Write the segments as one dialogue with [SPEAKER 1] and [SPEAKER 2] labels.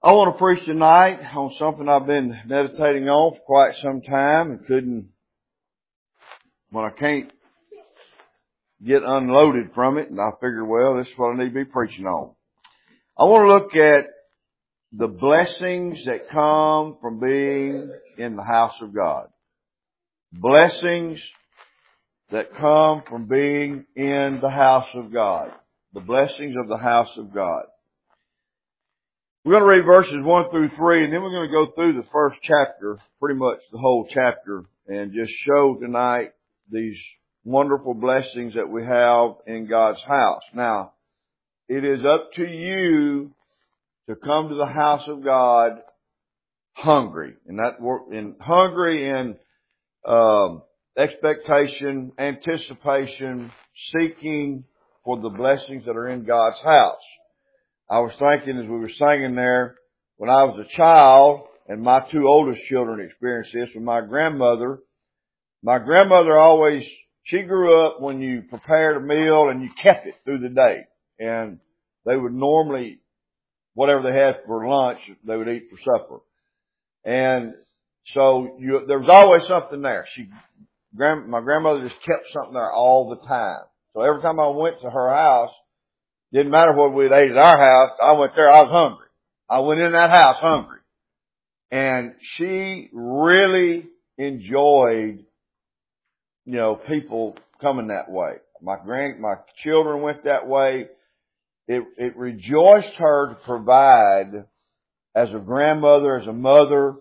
[SPEAKER 1] I want to preach tonight on something I've been meditating on for quite some time and when I can't get unloaded from it, and I figured, well, this is what I need to be preaching on. I want to look at the blessings that come from being in the house of God. Blessings that come from being in the house of God. The blessings of the house of God. We're going to read verses 1 through 3, and then we're going to go through the first chapter, pretty much the whole chapter, and just show tonight these wonderful blessings that we have in God's house. Now, it is up to you to come to the house of God hungry. Hungry in expectation, anticipation, seeking for the blessings that are in God's house. I was thinking as we were singing there, when I was a child, and my two oldest children experienced this with my grandmother. My grandmother she grew up when you prepared a meal and you kept it through the day. And they would normally, whatever they had for lunch, they would eat for supper. And so there was always something there. My grandmother just kept something there all the time. So every time I went to her house, didn't matter what we'd ate at our house, I went there, I was hungry. I went in that house hungry. And she really enjoyed, people coming that way. My children went that way. It rejoiced her to provide as a grandmother, as a mother,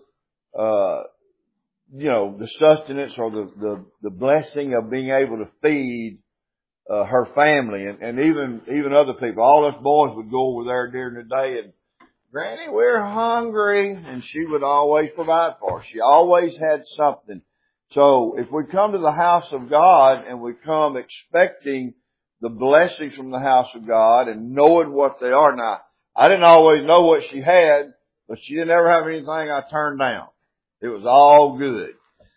[SPEAKER 1] the sustenance or the blessing of being able to feed her family and even other people. All us boys would go over there during the day and, Granny, we're hungry, and she would always provide for us. She always had something. So if we come to the house of God and we come expecting the blessings from the house of God and knowing what they are. Now, I didn't always know what she had, but she didn't ever have anything I turned down. It was all good.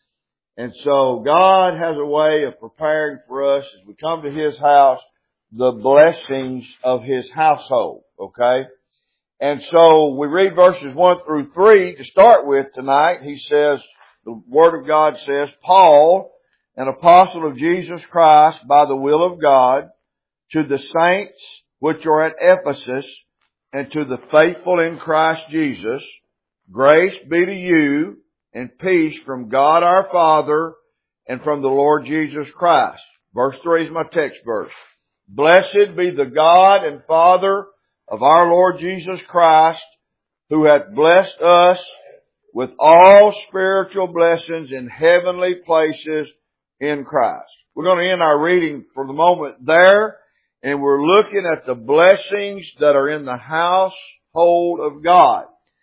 [SPEAKER 1] And so God has a way of preparing for us as we come to His house, the blessings of His household. Okay? And so we read verses 1 through 3 to start with tonight. He says, the Word of God says, Paul, an apostle of Jesus Christ by the will of God, to the saints which are at Ephesus, and to the faithful in Christ Jesus, grace be to you, and peace from God our Father and from the Lord Jesus Christ. Verse 3 is my text verse. Blessed be the God and Father of our Lord Jesus Christ, who hath blessed us with all spiritual blessings in heavenly places in Christ. We're going to end our reading for the moment there, and we're looking at the blessings that are in the household of God.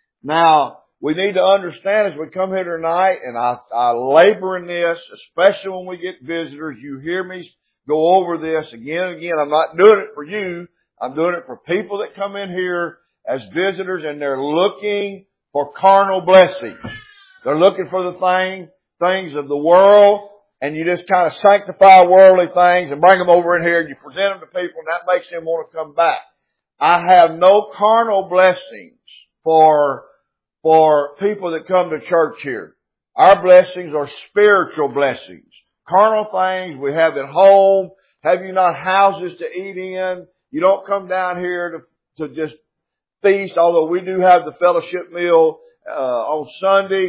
[SPEAKER 1] Now, we need to understand as we come here tonight, and I labor in this, especially when we get visitors. You hear me go over this again and again. I'm not doing it for you. I'm doing it for people that come in here as visitors, and they're looking for carnal blessings. They're looking for the things of the world, and you just kind of sanctify worldly things and bring them over in here, and you present them to people, and that makes them want to come back. I have no carnal blessings for people that come to church here. Our blessings are spiritual blessings. Carnal things we have at home. Have you not houses to eat in? You don't come down here to just feast, although we do have the fellowship meal on Sunday.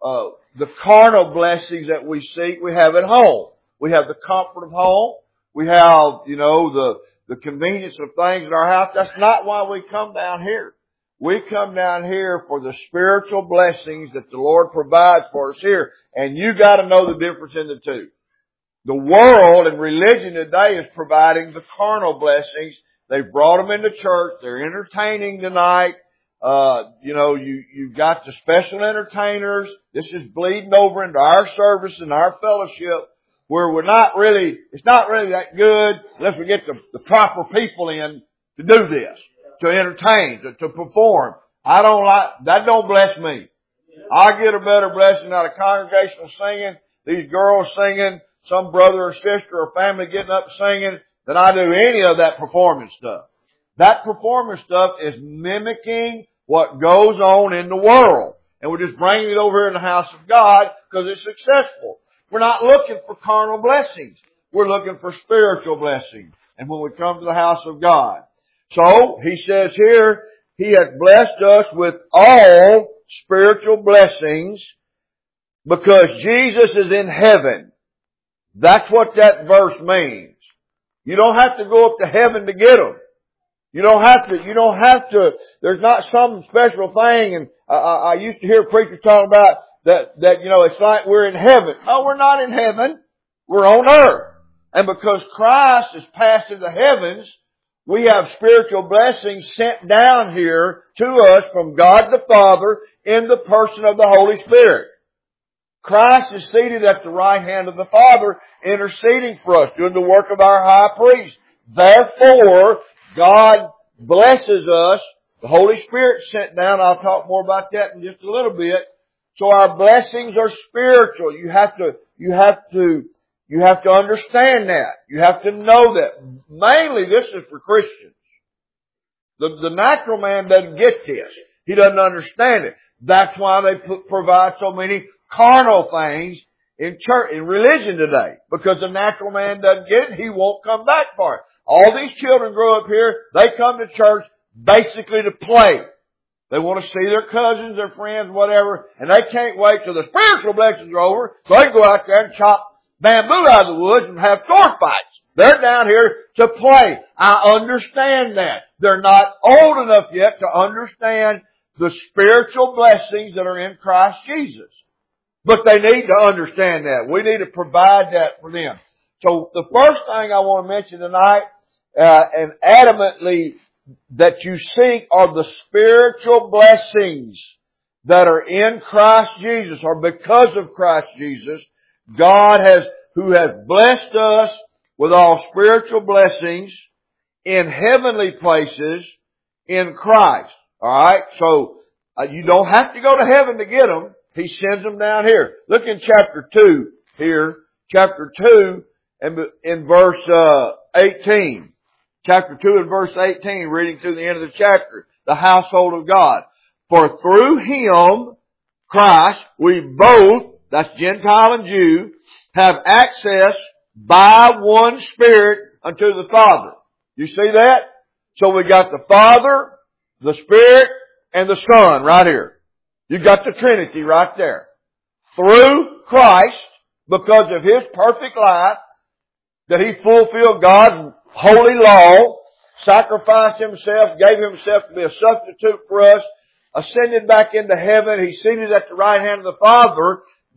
[SPEAKER 1] The carnal blessings that we seek, we have at home. We have the comfort of home. We have, the convenience of things in our house. That's not why we come down here. We come down here for the spiritual blessings that the Lord provides for us here. And you got to know the difference in the two. The world and religion today is providing the carnal blessings. They've brought them into church. They're entertaining tonight. You've got the special entertainers. This is bleeding over into our service and our fellowship where it's not really that good unless we get the proper people in to do this, to entertain, to perform. That don't bless me. I get a better blessing out of congregational singing, these girls singing, some brother or sister or family getting up singing, than I do any of that performance stuff. That performance stuff is mimicking what goes on in the world. And we're just bringing it over here in the house of God because it's successful. We're not looking for carnal blessings. We're looking for spiritual blessings. And when we come to the house of God. So, he says here, He hath blessed us with all spiritual blessings because Jesus is in heaven. That's what that verse means. You don't have to go up to heaven to get them. You don't have to, there's not some special thing, and I used to hear preachers talk about that, it's like we're in heaven. No, we're not in heaven. We're on earth. And because Christ has passed to the heavens, we have spiritual blessings sent down here to us from God the Father in the person of the Holy Spirit. Christ is seated at the right hand of the Father, interceding for us, doing the work of our high priest. Therefore, God blesses us. The Holy Spirit sent down. I'll talk more about that in just a little bit. So our blessings are spiritual. You have to understand that. You have to know that. Mainly this is for Christians. The natural man doesn't get this. He doesn't understand it. That's why they provide so many carnal things in church, in religion today. Because the natural man doesn't get it, he won't come back for it. All these children grow up here, they come to church basically to play. They want to see their cousins, their friends, whatever, and they can't wait till the spiritual blessings are over so they can go out there and chop bamboo out of the woods and have sword fights. They're down here to play. I understand that. They're not old enough yet to understand the spiritual blessings that are in Christ Jesus. But they need to understand that. We need to provide that for them. So the first thing I want to mention tonight, and adamantly that you seek, are the spiritual blessings that are in Christ Jesus, or because of Christ Jesus. God who has blessed us with all spiritual blessings in heavenly places in Christ. Alright? So, you don't have to go to heaven to get them. He sends them down here. Look in chapter 2 here. Chapter 2 and in verse 18. Chapter 2 and verse 18, reading through the end of the chapter. The household of God. For through Him, Christ, we both, that's Gentile and Jew, have access by one Spirit unto the Father. You see that? So we got the Father, the Spirit, and the Son right here. You got the Trinity right there. Through Christ, because of His perfect life, that He fulfilled God's holy law, sacrificed Himself, gave Himself to be a substitute for us, ascended back into heaven, He's seated at the right hand of the Father.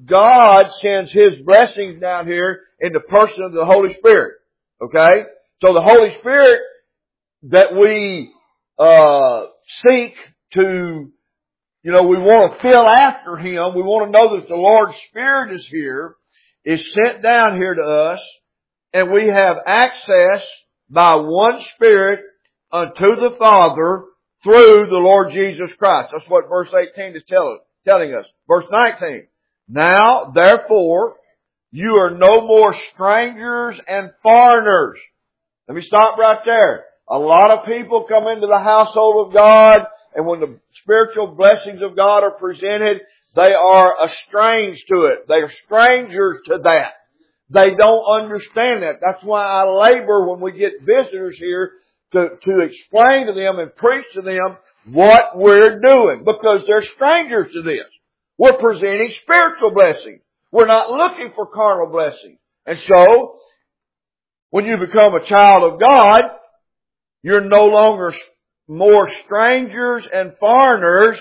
[SPEAKER 1] God sends His blessings down here in the person of the Holy Spirit. Okay? So the Holy Spirit that we seek to, we want to fill after Him, we want to know that the Lord's Spirit is here, is sent down here to us, and we have access by one Spirit unto the Father through the Lord Jesus Christ. That's what verse 18 is telling us. Verse 19. Now, therefore, you are no more strangers and foreigners. Let me stop right there. A lot of people come into the household of God, and when the spiritual blessings of God are presented, they are estranged to it. They are strangers to that. They don't understand that. That's why I labor when we get visitors here to explain to them and preach to them what we're doing, because they're strangers to this. We're presenting spiritual blessings. We're not looking for carnal blessings. And so, when you become a child of God, you're no longer more strangers and foreigners,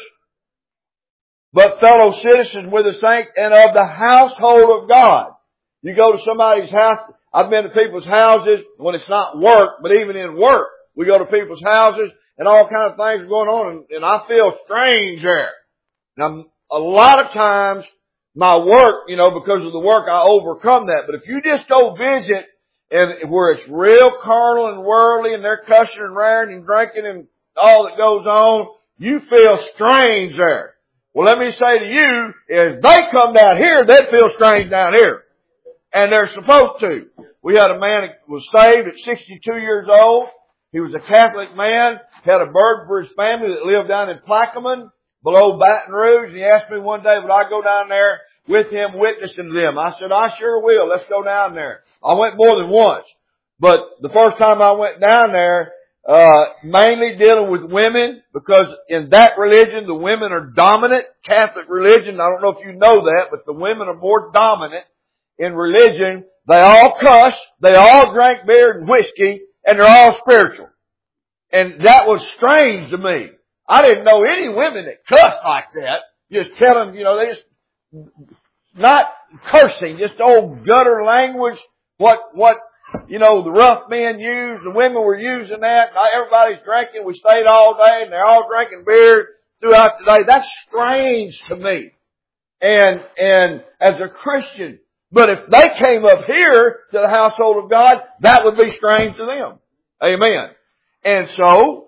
[SPEAKER 1] but fellow citizens with the saints and of the household of God. You go to somebody's house. I've been to people's houses when it's not work, but even in work. We go to people's houses and all kinds of things are going on, and I feel strange there. Now, a lot of times, my work, because of the work, I overcome that. But if you just go visit and where it's real carnal and worldly and they're cussing and raring and drinking and all that goes on, you feel strange there. Well, let me say to you, if they come down here, they'd feel strange down here. And they're supposed to. We had a man that was saved at 62 years old. He was a Catholic man. had a burden for his family that lived down in Plaquemine, below Baton Rouge. And he asked me one day, would I go down there with him witnessing to them? I said, I sure will. Let's go down there. I went more than once. But the first time I went down there, mainly dealing with women, because in that religion, the women are dominant. Catholic religion, I don't know if you know that, but the women are more dominant in religion. They all cuss, they all drink beer and whiskey, and they're all spiritual. And that was strange to me. I didn't know any women that cussed like that. Just telling, they just, not cursing, just old gutter language, what, the rough men use, the women were using that. Everybody's drinking. We stayed all day and they're all drinking beer throughout the day. That's strange to me. And as a Christian, but if they came up here to the household of God, that would be strange to them. Amen. And so,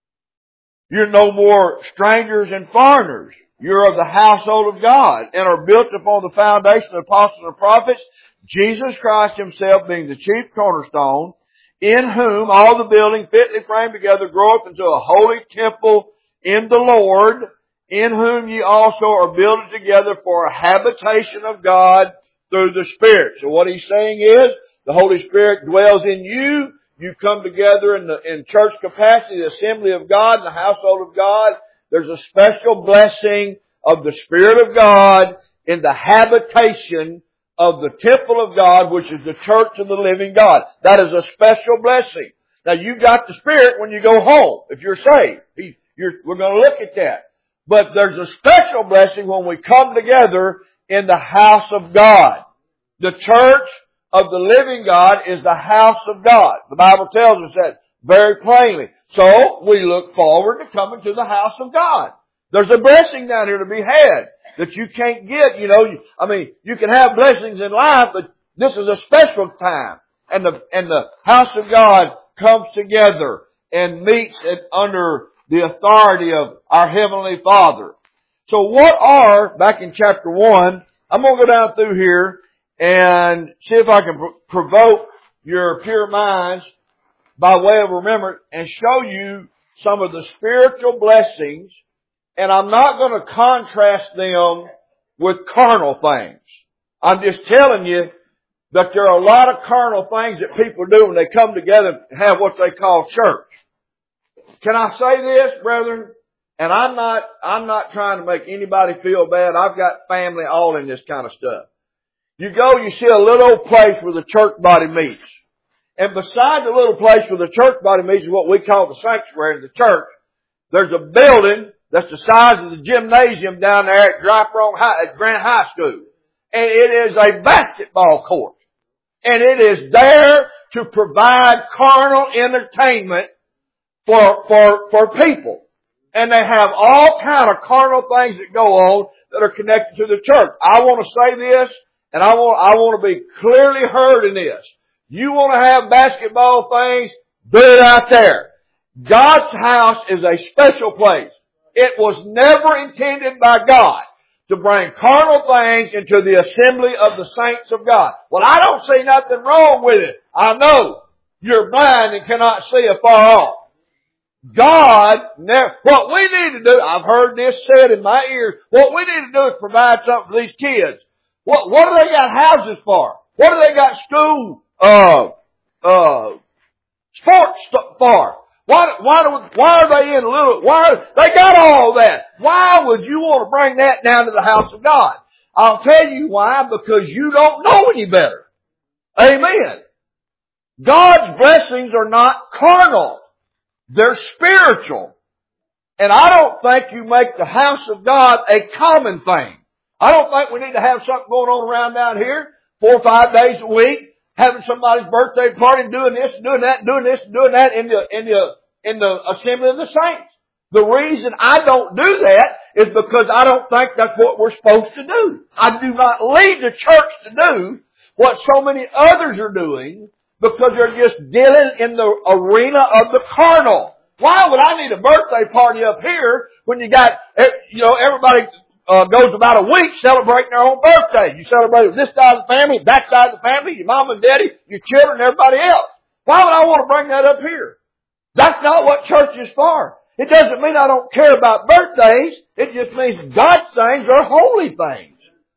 [SPEAKER 1] you're no more strangers and foreigners. You're of the household of God and are built upon the foundation of the apostles and prophets, Jesus Christ himself being the chief cornerstone, in whom all the building fitly framed together groweth into a holy temple in the Lord, in whom ye also are builded together for a habitation of God through the Spirit. So what he's saying is, the Holy Spirit dwells in you. You come together in church capacity, the assembly of God, in the household of God. There's a special blessing of the Spirit of God in the habitation of the temple of God, which is the church of the living God. That is a special blessing. Now you got the Spirit when you go home, if you're saved. We're going to look at that. But there's a special blessing when we come together in the house of God. The church of the living God is the house of God. The Bible tells us that very plainly. So we look forward to coming to the house of God. There's a blessing down here to be had that you can't get. You can have blessings in life, but this is a special time. And the house of God comes together and meets under the authority of our Heavenly Father. So back in chapter 1, I'm going to go down through here and see if I can provoke your pure minds by way of remembrance and show you some of the spiritual blessings. And I'm not going to contrast them with carnal things. I'm just telling you that there are a lot of carnal things that people do when they come together and have what they call church. Can I say this, brethren? And I'm not trying to make anybody feel bad. I've got family all in this kind of stuff. You see a little old place where the church body meets. And beside the little place where the church body meets is what we call the sanctuary of the church. There's a building that's the size of the gymnasium down there at Grant High School. And it is a basketball court. And it is there to provide carnal entertainment for people. And they have all kind of carnal things that go on that are connected to the church. I want to say this, and I want to be clearly heard in this. You want to have basketball things, do it out there. God's house is a special place. It was never intended by God to bring carnal things into the assembly of the saints of God. Well, I don't see nothing wrong with it. I know you're blind and cannot see afar off. What we need to do, I've heard this said in my ears, what we need to do is provide something for these kids. What do they got houses for? What do they got school, sports for? Why are they in they got all that. Why would you want to bring that down to the house of God? I'll tell you why, because you don't know any better. Amen. God's blessings are not carnal. They're spiritual. And I don't think you make the house of God a common thing. I don't think we need to have something going on around down here 4 or 5 days a week, having somebody's birthday party, doing this, doing that, doing this, doing that in the assembly of the saints. The reason I don't do that is because I don't think that's what we're supposed to do. I do not lead the church to do what so many others are doing because they're just dealing in the arena of the carnal. Why would I need a birthday party up here when you got, everybody goes about a week celebrating their own birthday. You celebrate with this side of the family, that side of the family, your mom and daddy, your children, and everybody else. Why would I want to bring that up here? That's not what church is for. It doesn't mean I don't care about birthdays. It just means God's things are holy things.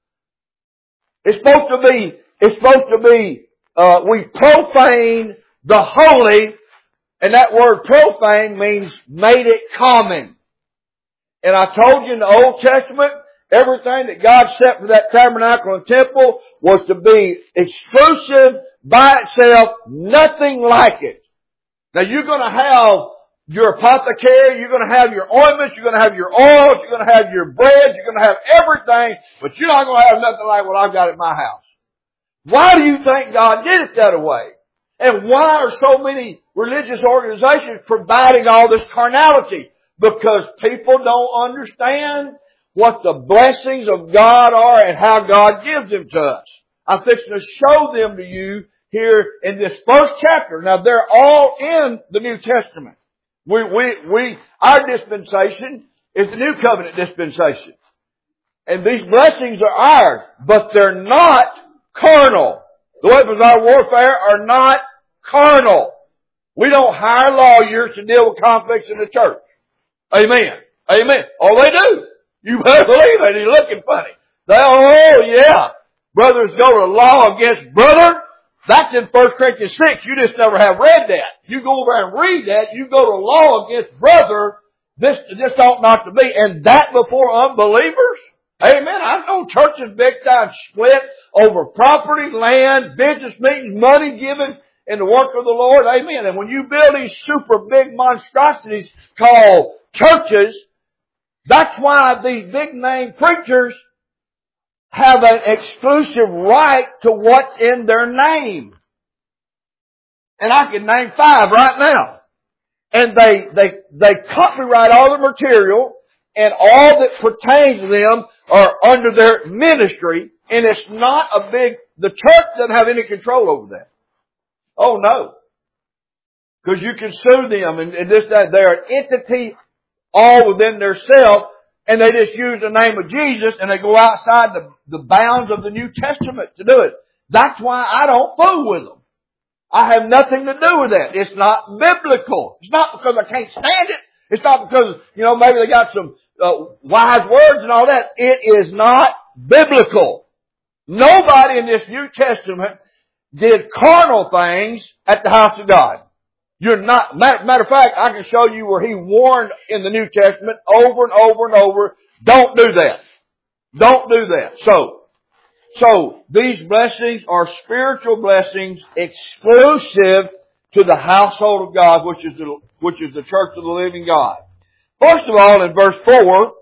[SPEAKER 1] It's supposed to be, we profane the holy, and that word profane means made it common. And I told you in the Old Testament, everything that God set for that tabernacle and temple was to be exclusive by itself, nothing like it. Now you're going to have your apothecary, you're going to have your ointments, you're going to have your oils, you're going to have your bread, you're going to have everything, but you're not going to have nothing like what I've got at my house. Why do you think God did it that way? And why are so many religious organizations providing all this carnality? Because people don't understand what the blessings of God are and how God gives them to us. I'm fixing to show them to you here in this first chapter. Now they're all in the New Testament. Our dispensation is the New Covenant dispensation. And these blessings are ours, but they're not carnal. The weapons of our warfare are not carnal. We don't hire lawyers to deal with conflicts in the church. Amen. Amen. Oh, they do. You better believe it. He's looking funny. Oh, yeah. Brothers go to law against brother. That's in 1 Corinthians 6. You just never have read that. You go over and read that. You go to law against brother. This ought not to be. And that before unbelievers? Amen. I've known churches big time split over property, land, business meetings, money given in the work of the Lord. Amen. And when you build these super big monstrosities called churches, that's why these big name preachers have an exclusive right to what's in their name. And I can name 5 right now. And they copyright all the material, and all that pertains to them are under their ministry, and it's not the church doesn't have any control over that. Oh no. Because you can sue them and this, that. They're an entity all within themselves, and they just use the name of Jesus, and they go outside the bounds of the New Testament to do it. That's why I don't fool with them. I have nothing to do with that. It's not biblical. It's not because I can't stand it. It's not because, maybe they got some wise words and all that. It is not biblical. Nobody in this New Testament did carnal things at the house of God. You're not, matter of fact, I can show you where He warned in the New Testament over and over and over, don't do that. Don't do that. So these blessings are spiritual blessings exclusive to the household of God, which is the church of the living God. First of all, in verse 4,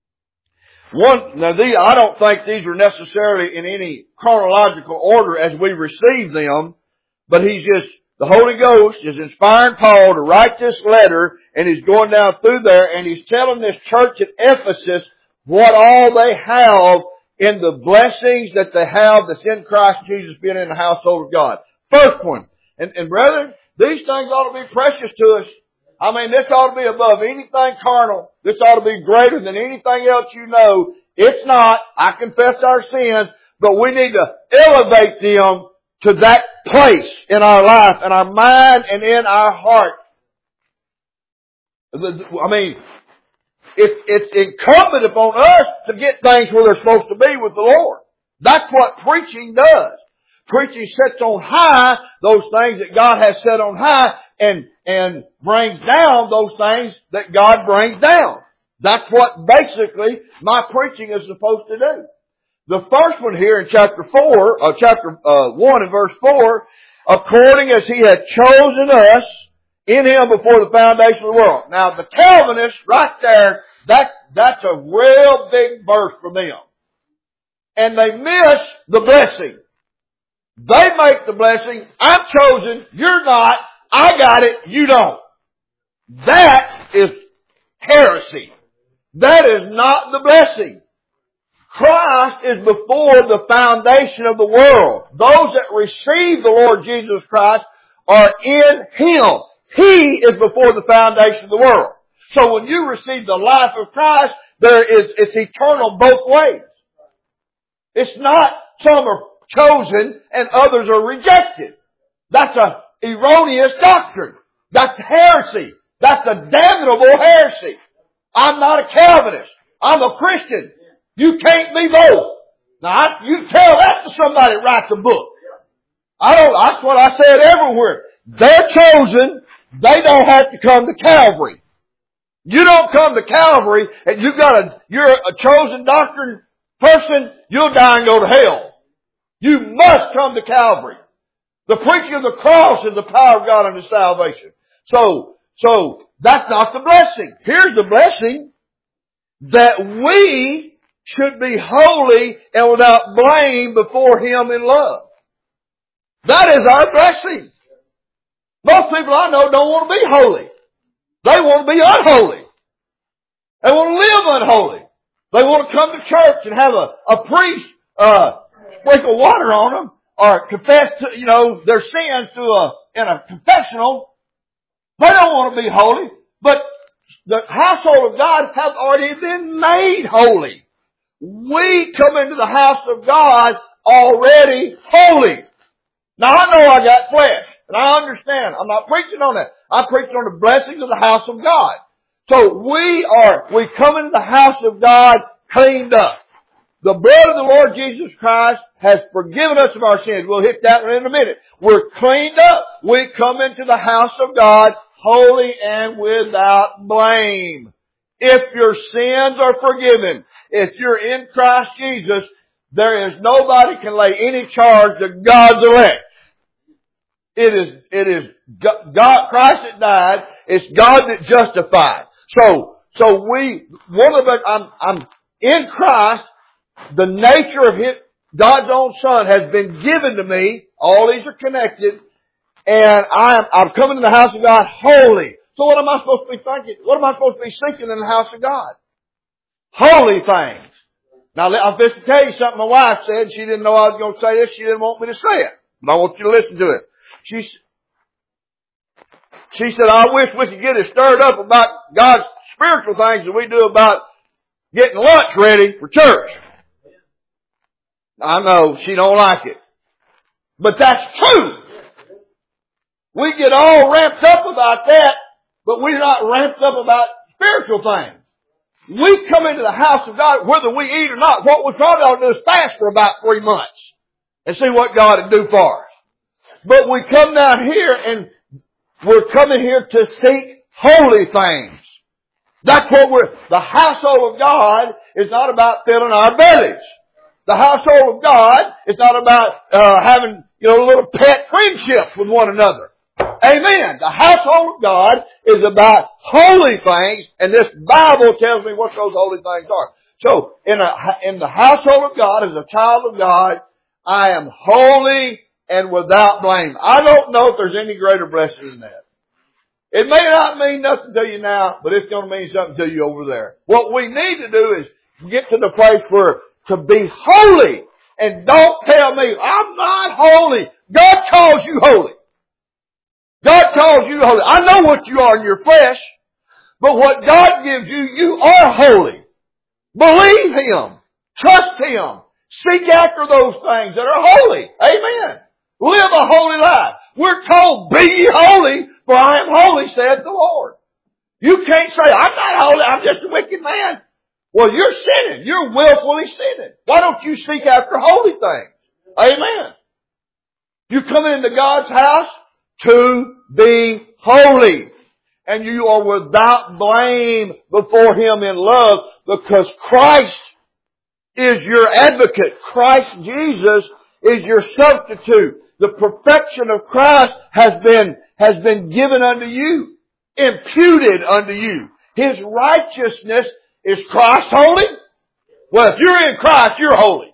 [SPEAKER 1] I don't think these are necessarily in any chronological order as we receive them, but the Holy Ghost is inspiring Paul to write this letter, and he's going down through there, and he's telling this church at Ephesus what all they have in the blessings that they have that's in Christ Jesus being in the household of God. First one, and brethren, these things ought to be precious to us. I mean, this ought to be above anything carnal. This ought to be greater than anything else you know. It's not. I confess our sins, but we need to elevate them to that place in our life, in our mind, and in our heart. I mean, it's incumbent upon us to get things where they're supposed to be with the Lord. That's what preaching does. Preaching sets on high those things that God has set on high and brings down those things that God brings down. That's what basically my preaching is supposed to do. The first one here in chapter 1 and verse 4, according as He had chosen us in Him before the foundation of the world. Now the Calvinists right there, that's a real big verse for them. And they miss the blessing. They make the blessing, I'm chosen, you're not, I got it, you don't. That is heresy. That is not the blessing. Christ is before the foundation of the world. Those that receive the Lord Jesus Christ are in Him. He is before the foundation of the world. So when you receive the life of Christ, it's eternal both ways. It's not some are chosen and others are rejected. That's a erroneous doctrine. That's heresy. That's a damnable heresy. I'm not a Calvinist. I'm a Christian. You can't be both. Now, you tell that to somebody that writes a book. That's what I said everywhere. They're chosen. They don't have to come to Calvary. You don't come to Calvary and you're a chosen doctrine person, you'll die and go to hell. You must come to Calvary. The preaching of the cross is the power of God unto salvation. So that's not the blessing. Here's the blessing. That we should be holy and without blame before Him in love. That is our blessing. Most people I know don't want to be holy. They want to be unholy. They want to live unholy. They want to come to church and have a priest sprinkle water on them or confess to, their sins in a confessional. They don't want to be holy. But the household of God have already been made holy. We come into the house of God already holy. Now I know I got flesh, and I understand. I'm not preaching on that. I'm preaching on the blessings of the house of God. So we come into the house of God cleaned up. The blood of the Lord Jesus Christ has forgiven us of our sins. We'll hit that one in a minute. We're cleaned up. We come into the house of God holy and without blame. If your sins are forgiven, if you're in Christ Jesus, there is nobody can lay any charge to God's elect. It is God, Christ that died. It's God that justified. I'm in Christ. The nature of God's own Son has been given to me. All these are connected. And I'm coming to the house of God holy. So what am I supposed to be thinking? What am I supposed to be seeking in the house of God? Holy things. Now, I'm going to tell you something my wife said. She didn't know I was going to say this. She didn't want me to say it. But I want you to listen to it. She said, I wish we could get as stirred up about God's spiritual things as we do about getting lunch ready for church. I know she don't like it. But that's true. We get all ramped up about that, but we're not ramped up about spiritual things. We come into the house of God, whether we eat or not. What we probably ought to do is fast for about 3 months and see what God will do for us. But we come down here and we're coming here to seek holy things. That's what the household of God is not about filling our bellies. The household of God is not about having, little pet friendships with one another. Amen. The household of God is about holy things, and this Bible tells me what those holy things are. So, in the household of God, as a child of God, I am holy and without blame. I don't know if there's any greater blessing than that. It may not mean nothing to you now, but it's going to mean something to you over there. What we need to do is get to the place where to be holy. And don't tell me, I'm not holy. God calls you holy. God calls you holy. I know what you are in your flesh, but what God gives you, you are holy. Believe Him. Trust Him. Seek after those things that are holy. Amen. Live a holy life. We're told, be ye holy, for I am holy, saith the Lord. You can't say, I'm not holy, I'm just a wicked man. Well, you're sinning. You're willfully sinning. Why don't you seek after holy things? Amen. You come into God's house to be holy. And you are without blame before Him in love, because Christ is your advocate. Christ Jesus is your substitute. The perfection of Christ has been given unto you, imputed unto you. His righteousness is Christ holy? Well, if you're in Christ, you're holy.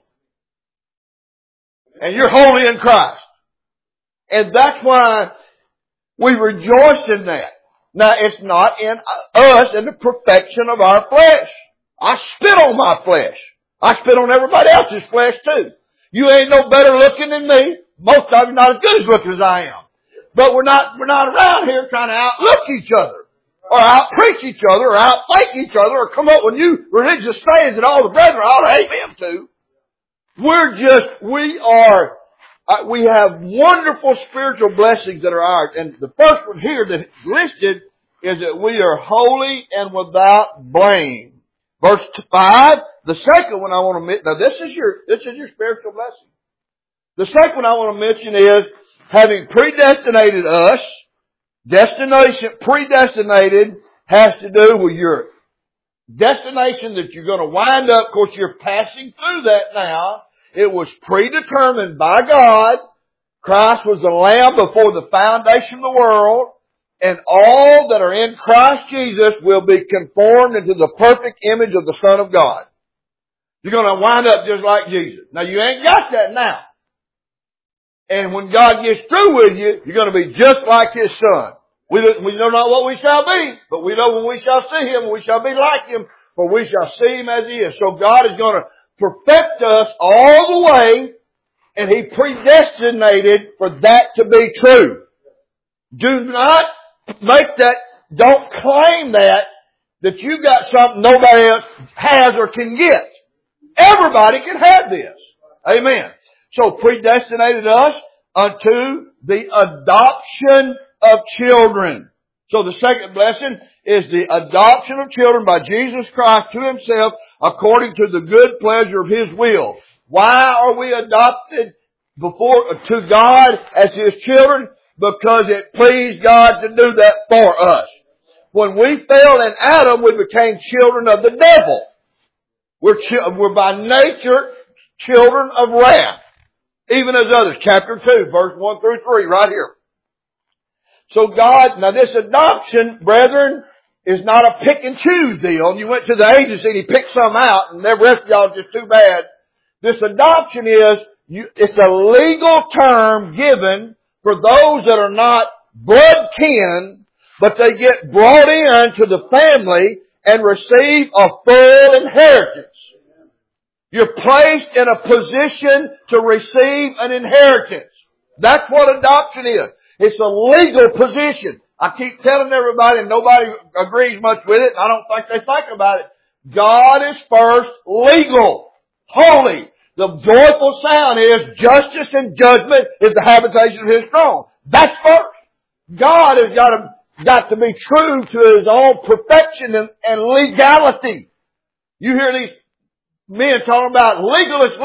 [SPEAKER 1] And you're holy in Christ. And that's why we rejoice in that. Now, it's not in us in the perfection of our flesh. I spit on my flesh. I spit on everybody else's flesh too. You ain't no better looking than me. Most of you not as good as looking as I am. But we're not around here trying to outlook each other, or out-preach each other, or out-think each other, or come up with new religious sayings that all the brethren ought to amen to. We have wonderful spiritual blessings that are ours. And the first one here that's listed is that we are holy and without blame. Verse 5, the second one I want to mention, now this is your spiritual blessing. The second one I want to mention is, having predestinated us, predestinated has to do with your destination that you're going to wind up. Of course, you're passing through that now. It was predetermined by God. Christ was the Lamb before the foundation of the world. And all that are in Christ Jesus will be conformed into the perfect image of the Son of God. You're going to wind up just like Jesus. Now, you ain't got that now. And when God gets through with you, you're going to be just like His Son. We know not what we shall be, but we know when we shall see Him, we shall be like Him, for we shall see Him as He is. So God is going to perfect us all the way, and He predestinated for that to be true. Do not don't claim that you got something nobody else has or can get. Everybody can have this. Amen. So predestinated us unto the adoption of children. So the second blessing is the adoption of children by Jesus Christ to Himself according to the good pleasure of His will. Why are we adopted to God as His children? Because it pleased God to do that for us. When we fell in Adam, we became children of the devil. We're by nature children of wrath. Even as others. Chapter 2, verse 1 through 3, right here. So now this adoption, brethren, is not a pick and choose deal. And you went to the agency and He picked some out and the rest of y'all just too bad. This adoption it's a legal term given for those that are not blood kin, but they get brought into the family and receive a full inheritance. You're placed in a position to receive an inheritance. That's what adoption is. It's a legal position. I keep telling everybody, and nobody agrees much with it. I don't think they think about it. God is first legal, holy. The joyful sound is justice and judgment is the habitation of His throne. That's first. God has got to be true to His own perfection and legality. You hear these men talking about legalist.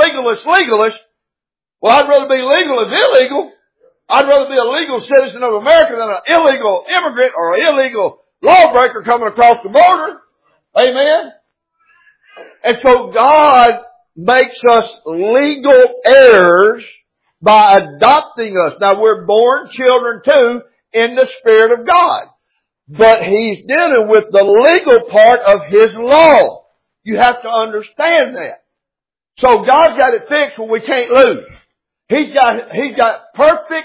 [SPEAKER 1] Well, I'd rather be legal as illegal. I'd rather be a legal citizen of America than an illegal immigrant or an illegal lawbreaker coming across the border. Amen. And so God makes us legal heirs by adopting us. Now we're born children too in the Spirit of God. But He's dealing with the legal part of His law. You have to understand that. So God's got it fixed when we can't lose. He's got perfect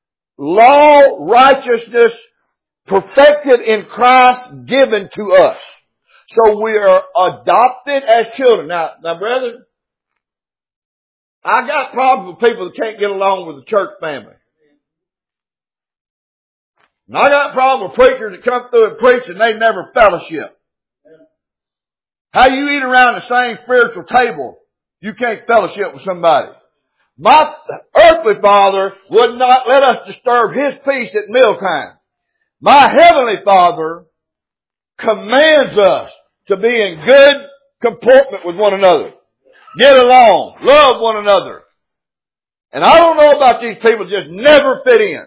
[SPEAKER 1] law, righteousness, perfected in Christ, given to us. So we are adopted as children. Now, brethren, I got problems with people that can't get along with the church family. And I got problems with preachers that come through and preach and they never fellowship. How you eat around the same spiritual table, you can't fellowship with somebody. My earthly Father would not let us disturb His peace at mealtime. My heavenly Father commands us to be in good comportment with one another. Get along. Love one another. And I don't know about these people that just never fit in.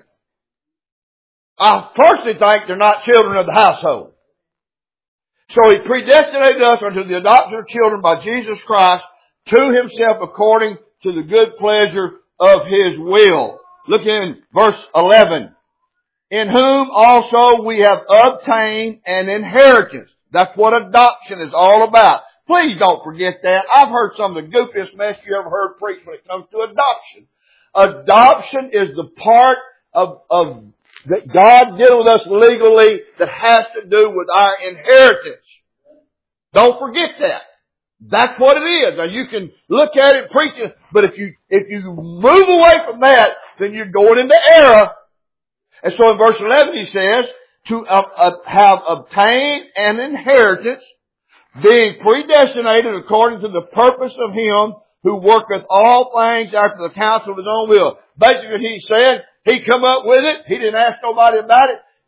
[SPEAKER 1] I personally think they're not children of the household. So He predestinated us unto the adoption of children by Jesus Christ to Himself according to the good pleasure of His will. Look in verse 11. In whom also we have obtained an inheritance. That's what adoption is all about. Please don't forget that. I've heard some of the goofiest mess you ever heard preached when it comes to adoption. Adoption is the part of that God did with us legally that has to do with our inheritance. Don't forget that. That's what it is. Now you can look at it and preach it, but if you move away from that, then you're going into error. And so in verse 11 he says, to have obtained an inheritance, being predestinated according to the purpose of Him who worketh all things after the counsel of His own will. Basically he said, He come up with it. He didn't ask nobody about it.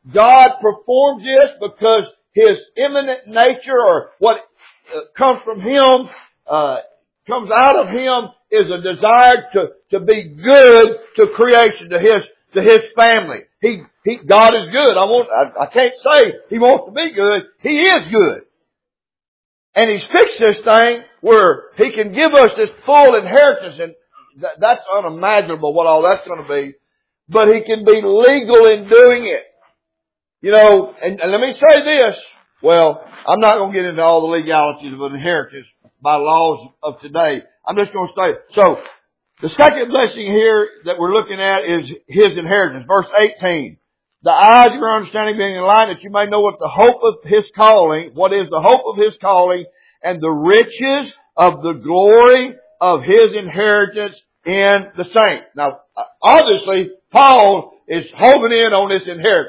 [SPEAKER 1] God performs this because His immanent nature, or what comes from Him, comes out of Him, is a desire to be good to creation, to His family. God is good. I can't say He wants to be good. He is good. And He's fixed this thing where He can give us this full inheritance, and that's unimaginable what all that's going to be. But He can be legal in doing it. You know, and let me say this. Well, I'm not going to get into all the legalities of an inheritance by laws of today. I'm just going to say, so the second blessing here that we're looking at is His inheritance. Verse 18. The eyes of your understanding being enlightened, that you may know what the hope of His calling, what is the hope of His calling, and the riches of the glory of His inheritance in the saints. Now, obviously, Paul is homing in on this inheritance.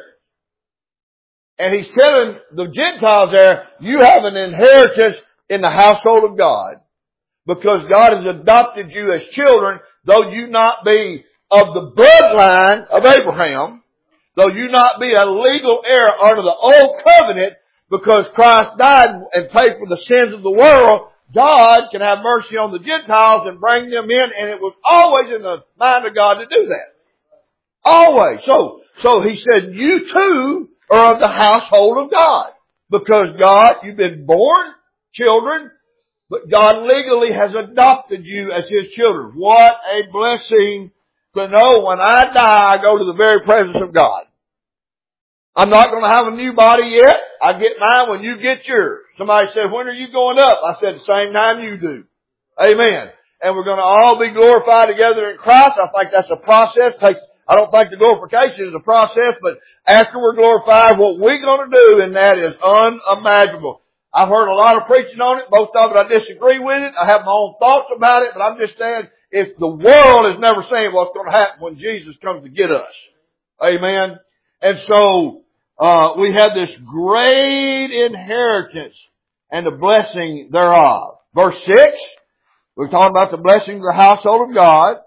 [SPEAKER 1] And he's telling the Gentiles there, you have an inheritance in the household of God, because God has adopted you as children, though you not be of the bloodline of Abraham, though you not be a legal heir under the old covenant, because Christ died and paid for the sins of the world. God can have mercy on the Gentiles and bring them in, and it was always in the mind of God to do that. Always. So He said, you too are of the household of God. Because God, you've been born children, but God legally has adopted you as His children. What a blessing to know when I die, I go to the very presence of God. I'm not going to have a new body yet. I get mine when you get yours. Somebody said, when are you going up? I said, the same time you do. Amen. And we're going to all be glorified together in Christ. I think that's a process. I don't think the glorification is a process, but after we're glorified, what we're going to do in that is unimaginable. I've heard a lot of preaching on it. Most of it I disagree with it. I have my own thoughts about it, but I'm just saying, if the world is never saying what's going to happen when Jesus comes to get us. Amen. And so, we have this great inheritance and the blessing thereof. Verse 6, we're talking about the blessing of the household of God.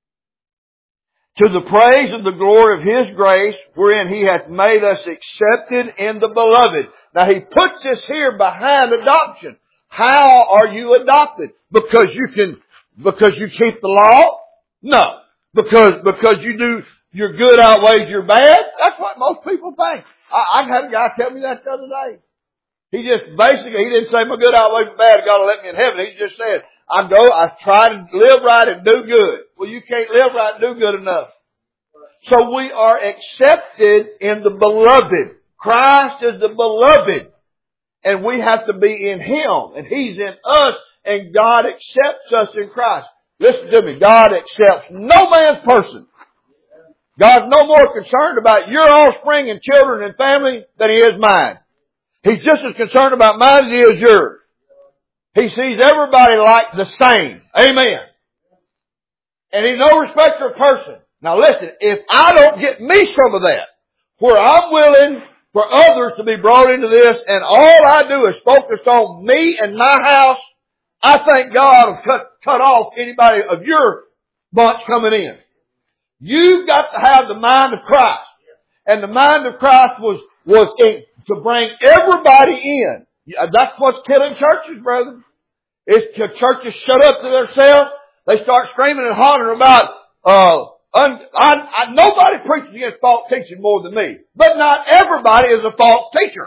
[SPEAKER 1] To the praise of the glory of His grace, wherein He hath made us accepted in the beloved. Now He puts this here behind adoption. How are you adopted? Because you keep the law? No. Because you do, your good outweighs your bad? That's what most people think. I had a guy tell me that the other day. He didn't say my good outweighs my bad, God will let me in heaven. He just said, I try to live right and do good. Well, you can't live right and do good enough. So we are accepted in the beloved. Christ is the beloved. And we have to be in Him. And He's in us. And God accepts us in Christ. Listen to me. God accepts no man's person. God's no more concerned about your offspring and children and family than He is mine. He's just as concerned about mine as He is yours. He sees everybody like the same. Amen. And He's no respecter of person. Now listen, if I don't get me some of that, where I'm willing for others to be brought into this, and all I do is focus on me and my house, I think God will cut off anybody of your bunch coming in. You've got to have the mind of Christ. And the mind of Christ was to bring everybody in. That's what's killing churches, brother. It's churches shut up to themselves. They start screaming and hollering about, nobody preaches against false teaching more than me. But not everybody is a false teacher.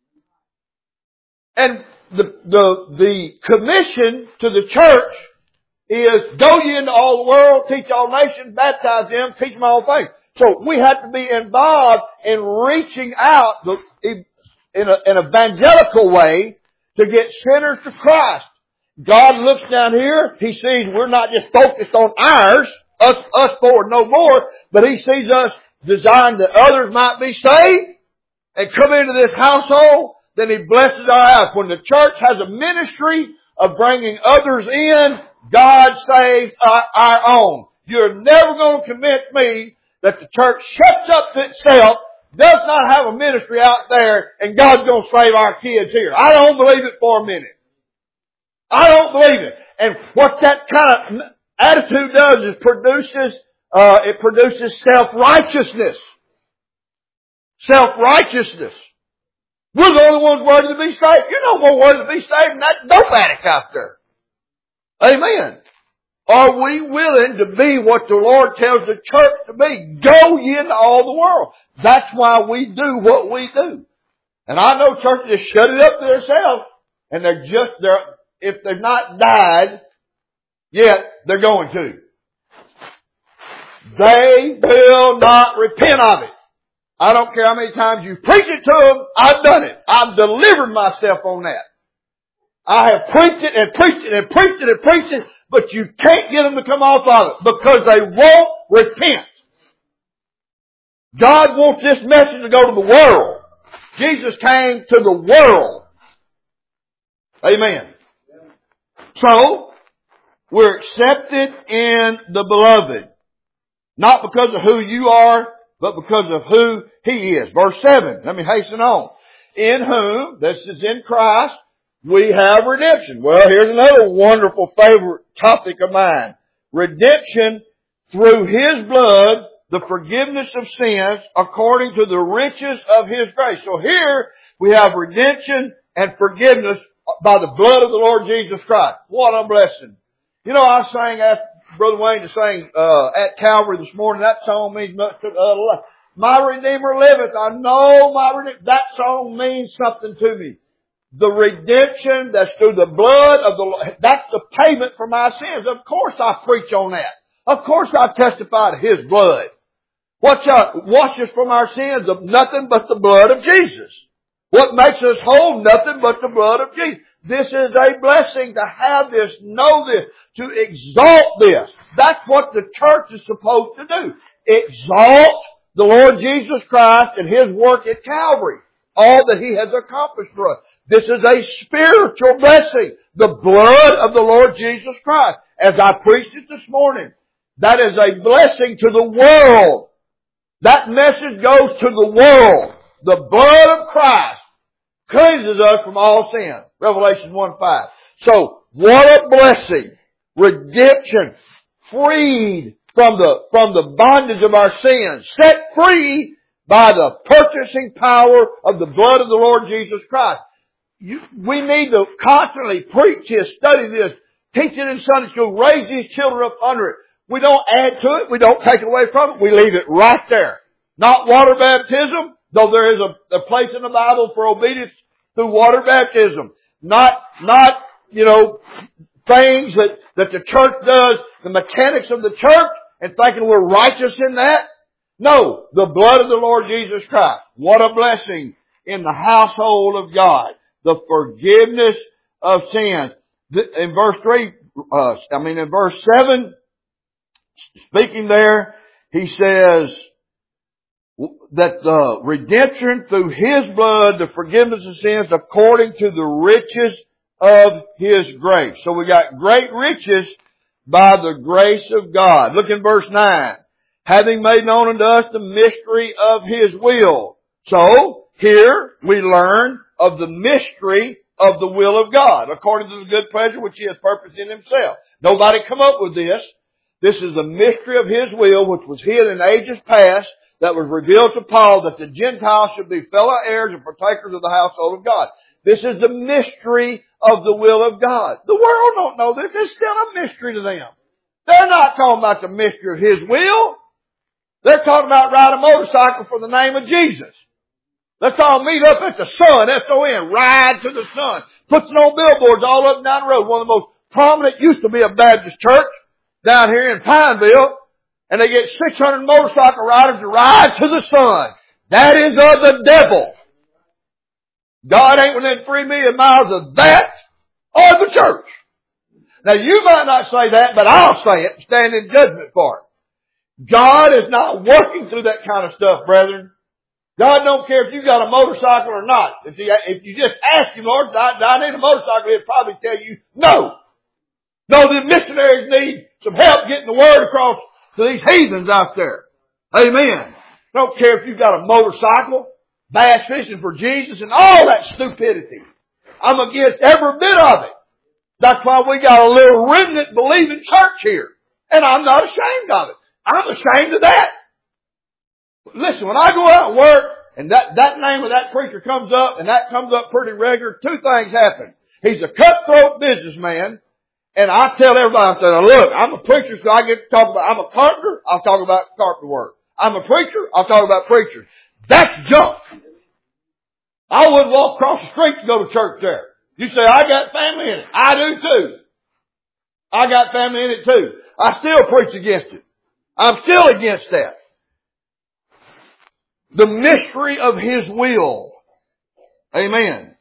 [SPEAKER 1] And the commission to the church is, go ye into all the world, teach all nations, baptize them, teach them all things. So we have to be involved in reaching out in an evangelical way to get sinners to Christ. God looks down here, He sees we're not just focused on ours, us four no more, but He sees us designed that others might be saved and come into this household. Then He blesses our house. When the church has a ministry of bringing others in, God saves our own. You're never going to convince me that the church shuts up to itself, does not have a ministry out there, and God's going to save our kids here. I don't believe it for a minute. I don't believe it. And what that kind of attitude does is produces self-righteousness. self-righteousness. We're the only ones worthy to be saved. You're no more worthy to be saved than that dope addict out there. Amen. Are we willing to be what the Lord tells the church to be? Go ye into all the world. That's why we do what we do. And I know churches just shut it up to themselves, and if they're not died yet, they're going to. They will not repent of it. I don't care how many times you preach it to them, I've done it. I've delivered myself on that. I have preached it and preached it and preached it and preached it, but you can't get them to come off of it because they won't repent. God wants this message to go to the world. Jesus came to the world. Amen. So, we're accepted in the beloved. Not because of who you are, but because of who He is. Verse 7. Let me hasten on. In whom, this is in Christ, we have redemption. Well, here's another wonderful favorite topic of mine. Redemption through His blood, the forgiveness of sins, according to the riches of His grace. So here we have redemption and forgiveness by the blood of the Lord Jesus Christ. What a blessing. You know, I sang after Brother Wayne to sing at Calvary this morning. That song means much to my Redeemer liveth. I know my Redeemer. That song means something to me. The redemption that's through the blood of the Lord, that's the payment for my sins. Of course I preach on that. Of course I testify to His blood. Wash us from our sins of nothing but the blood of Jesus. What makes us whole? Nothing but the blood of Jesus. This is a blessing to have this, know this, to exalt this. That's what the church is supposed to do. Exalt the Lord Jesus Christ and His work at Calvary. All that He has accomplished for us. This is a spiritual blessing. The blood of the Lord Jesus Christ. As I preached it this morning, that is a blessing to the world. That message goes to the world. The blood of Christ cleanses us from all sin. Revelation 1:5. So, what a blessing. Redemption. Freed from the bondage of our sins. Set free by the purchasing power of the blood of the Lord Jesus Christ. We need to constantly preach this, study this, teach it in Sunday school, raise these children up under it. We don't add to it. We don't take away from it. We leave it right there. Not water baptism, though there is a place in the Bible for obedience through water baptism. Not, things that the church does, the mechanics of the church, and thinking we're righteous in that. No, the blood of the Lord Jesus Christ. What a blessing in the household of God. The forgiveness of sins. In verse 7, speaking there, he says that the redemption through His blood, the forgiveness of sins, according to the riches of His grace. So we got great riches by the grace of God. Look in verse 9. Having made known unto us the mystery of His will. So, here we learn of the mystery of the will of God, according to the good pleasure which He has purposed in Himself. Nobody come up with this. This is the mystery of His will, which was hid in ages past, that was revealed to Paul, that the Gentiles should be fellow heirs and partakers of the household of God. This is the mystery of the will of God. The world don't know this. It's still a mystery to them. They're not talking about the mystery of His will. They're talking about ride a motorcycle for the name of Jesus. Let's all meet up at the Sun, S-O-N, ride to the Sun. Puts it on billboards all up and down the road. One of the most prominent, used to be a Baptist church down here in Pineville. And they get 600 motorcycle riders to ride to the Sun. That is of the devil. God ain't within 3 million miles of that or the church. Now you might not say that, but I'll say it and stand in judgment for it. God is not working through that kind of stuff, brethren. God don't care if you got a motorcycle or not. If you just ask Him, Lord, do I need a motorcycle? He'll probably tell you no. No, the missionaries need some help getting the word across to these heathens out there. Amen. Don't care if you got a motorcycle, bass fishing for Jesus and all that stupidity. I'm against every bit of it. That's why we got a little remnant believing church here. And I'm not ashamed of it. I'm ashamed of that. Listen, when I go out and work and that name of that preacher comes up, and that comes up pretty regular, two things happen. He's a cutthroat businessman, and I tell everybody, I say, look, I'm a preacher, so I get to talk about, I'm a carpenter, I'll talk about carpenter work. I'm a preacher, I'll talk about preachers. That's junk. I wouldn't walk across the street to go to church there. You say, I got family in it. I do too. I got family in it too. I still preach against it. I'm still against that. The mystery of His will. Amen.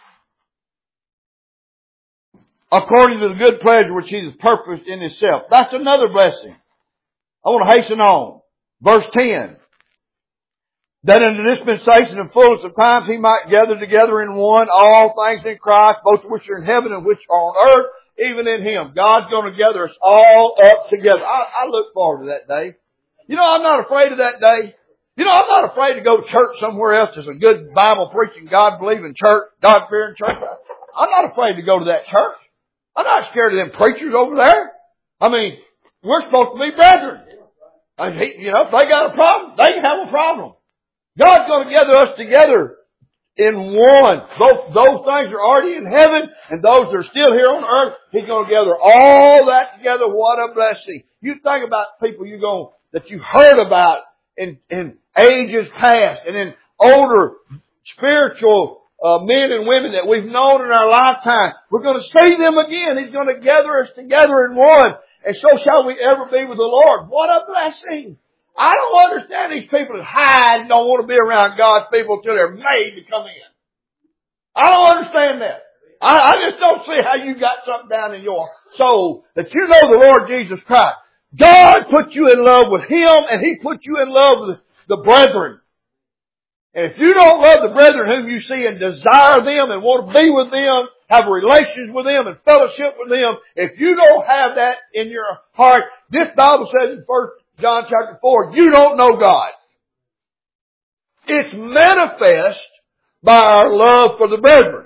[SPEAKER 1] According to the good pleasure which He has purposed in Himself. That's another blessing. I want to hasten on. Verse 10. That in the dispensation and fullness of times He might gather together in one all things in Christ, both which are in heaven and which are on earth, even in Him. God's going to gather us all up together. I look forward to that day. You know, I'm not afraid of that day. You know, I'm not afraid to go to church somewhere else. There's a good Bible preaching, God believing church, God fearing church. I'm not afraid to go to that church. I'm not scared of them preachers over there. I mean, we're supposed to be brethren. You know, if they got a problem, they can have a problem. God's going to gather us together in one. Those things are already in heaven, and those that are still here on earth, He's going to gather all that together. What a blessing. You think about people that you heard about in ages past, and in older spiritual men and women that we've known in our lifetime. We're going to see them again. He's going to gather us together in one. And so shall we ever be with the Lord. What a blessing. I don't understand these people that hide and don't want to be around God's people until they're made to come in. I don't understand that. I just don't see how you got something down in your soul that you know the Lord Jesus Christ. God put you in love with Him, and He put you in love with the brethren. And if you don't love the brethren whom you see and desire them and want to be with them, have relations with them and fellowship with them, if you don't have that in your heart, this Bible says in 1 John chapter 4, you don't know God. It's manifest by our love for the brethren.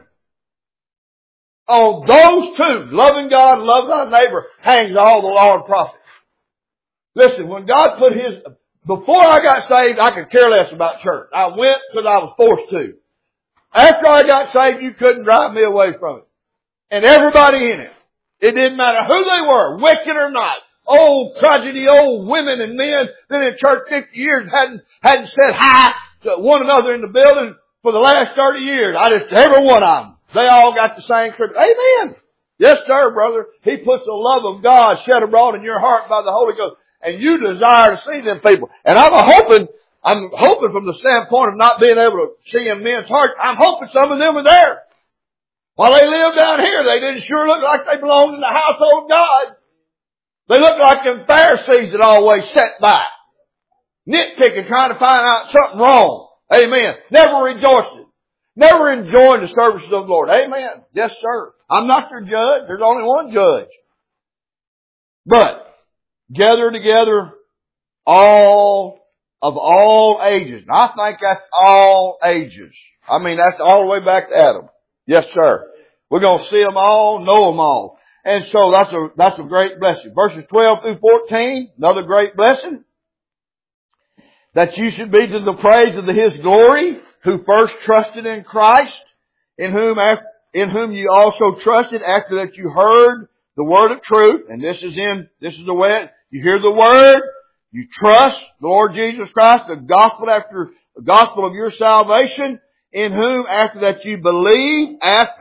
[SPEAKER 1] On those two, loving God and loving our neighbor, hangs all the law and prophets. Listen, when God put before I got saved, I could care less about church. I went because I was forced to. After I got saved, you couldn't drive me away from it. And everybody in it. It didn't matter who they were, wicked or not. Old crotchety old women and men been in church 50 years hadn't said hi to one another in the building for the last 30 years. Every one of them, they all got the same scripture. Amen. Yes, sir, brother. He puts the love of God shed abroad in your heart by the Holy Ghost. And you desire to see them people. And I'm hoping from the standpoint of not being able to see in men's hearts, I'm hoping some of them are there. While they lived down here, they didn't sure look like they belonged in the household of God. They looked like them Pharisees that always sat by, nitpicking, trying to find out something wrong. Amen. Never rejoicing. Never enjoying the services of the Lord. Amen. Yes, sir. I'm not your judge. There's only one judge. But gather together all ages. And I think that's all ages. I mean, that's all the way back to Adam. Yes, sir. We're going to see them all, know them all. And so that's a great blessing. Verses 12 through 14, another great blessing. That you should be to the praise of His glory, who first trusted in Christ, in whom you also trusted after that you heard the word of truth. And this is the way you hear the word, you trust the Lord Jesus Christ, the gospel of your salvation, in whom after that you believed,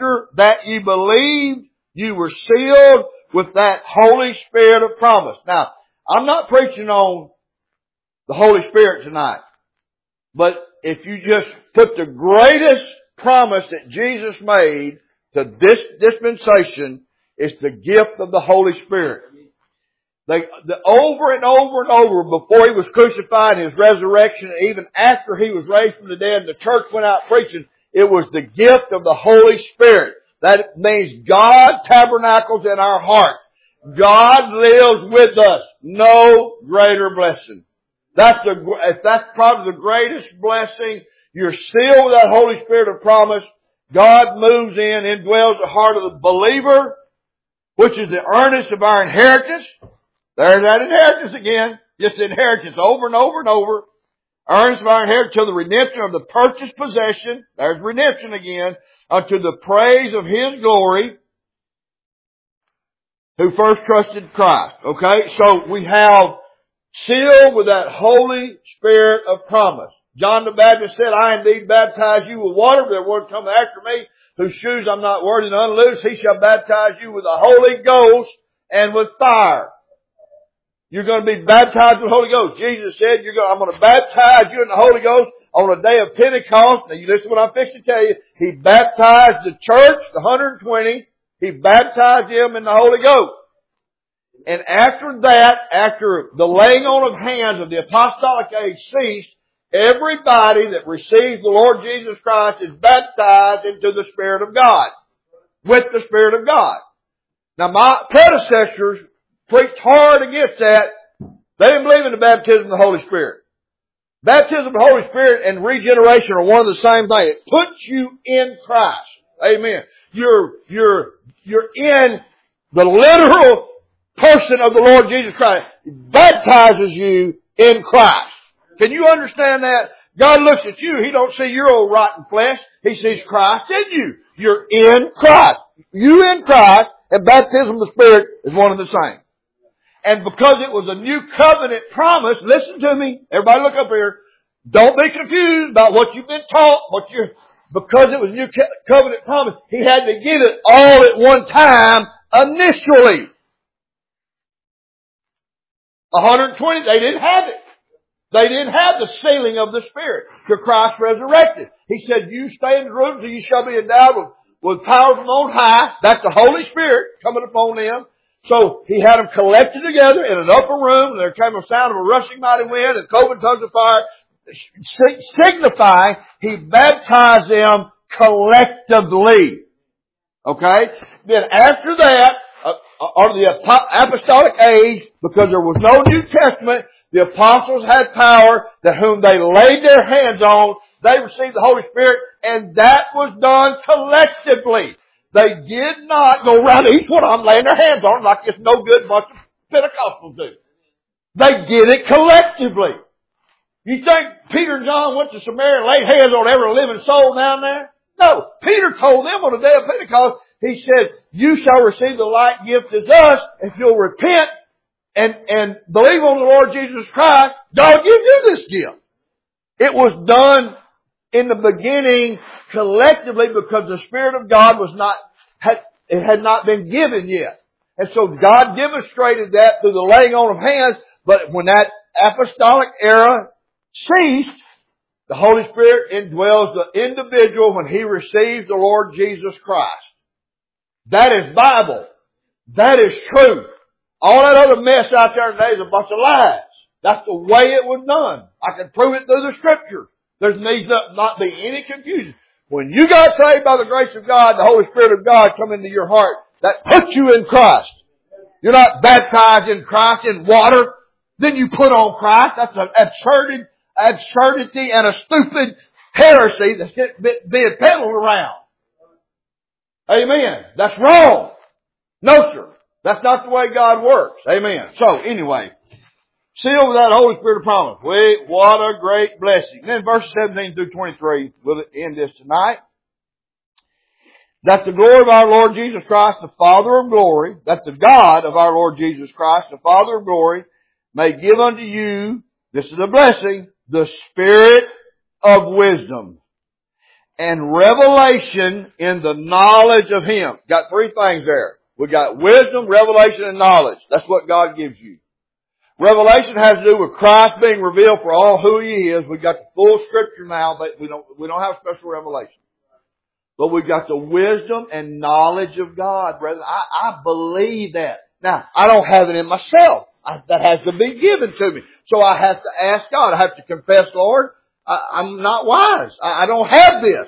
[SPEAKER 1] you were sealed with that Holy Spirit of promise. Now, I'm not preaching on the Holy Spirit tonight, but if you just put the greatest promise that Jesus made to this dispensation, it's the gift of the Holy Spirit. Over and over and over before He was crucified, His resurrection, and even after He was raised from the dead and the church went out preaching, it was the gift of the Holy Spirit. That means God tabernacles in our heart. God lives with us. No greater blessing. That's probably the greatest blessing. You're sealed with that Holy Spirit of promise. God moves in, indwells the heart of the believer, which is the earnest of our inheritance. There's that inheritance again. Just inheritance over and over and over. earnest of our inheritance till the redemption of the purchased possession, there's redemption again, unto the praise of His glory, who first trusted Christ. Okay? So we have sealed with that Holy Spirit of promise. John the Baptist said, I indeed baptize you with water, but there one come after me, whose shoes I'm not worthy to unloose. He shall baptize you with the Holy Ghost and with fire. You're going to be baptized with the Holy Ghost. Jesus said, I'm going to baptize you in the Holy Ghost on the day of Pentecost. Now you listen to what I'm fixing to tell you. He baptized the church, the 120. He baptized them in the Holy Ghost. And after that, after the laying on of hands of the apostolic age ceased, everybody that receives the Lord Jesus Christ is baptized into the Spirit of God. With the Spirit of God. Now my predecessors preached hard against that. They didn't believe in the baptism of the Holy Spirit. Baptism of the Holy Spirit and regeneration are one of the same thing. It puts you in Christ. Amen. You're in the literal person of the Lord Jesus Christ. He baptizes you in Christ. Can you understand that? God looks at you. He don't see your old rotten flesh. He sees Christ in you. You're in Christ. You in Christ and baptism of the Spirit is one and the same. And because it was a new covenant promise, listen to me. Everybody look up here. Don't be confused about what you've been taught, because it was a new covenant promise, He had to give it all at one time initially. 120, they didn't have it. They didn't have the sealing of the Spirit till Christ resurrected. He said, you stay in Jerusalem till you shall be endowed with power from on high. That's the Holy Spirit coming upon them. So He had them collected together in an upper room, and there came a sound of a rushing mighty wind and cloven tongues of fire, signifying He baptized them collectively. Okay? Then after that, under the apostolic age, because there was no New Testament, the apostles had power that whom they laid their hands on, they received the Holy Spirit, and that was done collectively. They did not go around each one of them laying their hands on them like it's no good bunch of Pentecostals do. They did it collectively. You think Peter and John went to Samaria and laid hands on every living soul down there? No. Peter told them on the day of Pentecost, he said, you shall receive the like gift as us if you'll repent and believe on the Lord Jesus Christ. God give you this gift. It was done in the beginning collectively because the Spirit of God had not been given yet. And so God demonstrated that through the laying on of hands, but when that apostolic era ceased, the Holy Spirit indwells the individual when he receives the Lord Jesus Christ. That is Bible. That is truth. All that other mess out there today is a bunch of lies. That's the way it was done. I can prove it through the Scripture. There needs not be any confusion. When you got saved by the grace of God, the Holy Spirit of God come into your heart. That puts you in Christ. You're not baptized in Christ in water. Then you put on Christ. That's an absurdity and a stupid heresy that's being peddled around. Amen. That's wrong. No, sir. That's not the way God works. Amen. So, anyway, sealed with that Holy Spirit of promise. What a great blessing. And then verses 17 through 23, we'll end this tonight. That the glory of our Lord Jesus Christ, the Father of glory, that the God of our Lord Jesus Christ, the Father of glory, may give unto you, this is a blessing, the Spirit of wisdom and revelation in the knowledge of Him. Got three things there. We got wisdom, revelation, and knowledge. That's what God gives you. Revelation has to do with Christ being revealed for all who He is. We've got the full Scripture now, but we don't have special revelation. But we've got the wisdom and knowledge of God, brother. I believe that. Now, I don't have it in myself. That has to be given to me. So I have to ask God. I have to confess, Lord, I'm not wise. I don't have this.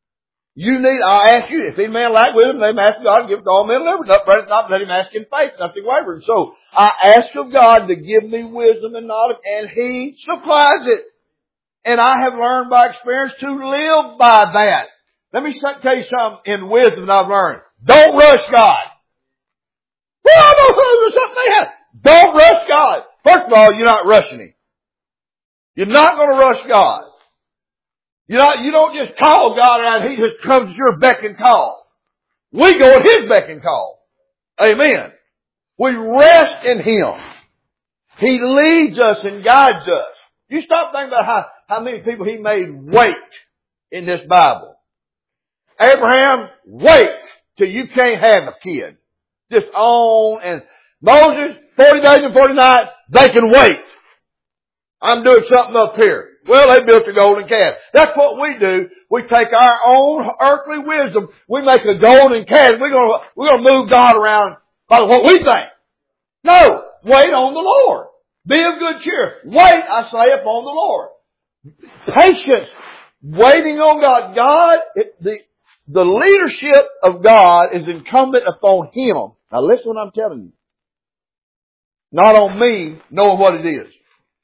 [SPEAKER 1] I ask you, if any man lack wisdom, let him ask God to give it to all men liberty. Not let him ask in faith, nothing wavering. So I ask of God to give me wisdom and knowledge, and He supplies it. And I have learned by experience to live by that. Let me tell you something in wisdom that I've learned. Don't rush God. Well, I don't know something they have. Don't rush God. First of all, you're not rushing Him. You're not going to rush God. You don't just call God out. He just comes to your beck and call. We go at His beck and call. Amen. We rest in Him. He leads us and guides us. You stop thinking about how many people He made wait in this Bible. Abraham, wait till you can't have a kid. Just on. And Moses, 40 days and 40 nights, they can wait. I'm doing something up here. Well, they built a golden calf. That's what we do. We take our own earthly wisdom. We make a golden calf. We're going to move God around by what we think. No. Wait on the Lord. Be of good cheer. Wait, I say, upon the Lord. Patience. Waiting on God. The leadership of God is incumbent upon Him. Now listen what I'm telling you. Not on me knowing what it is.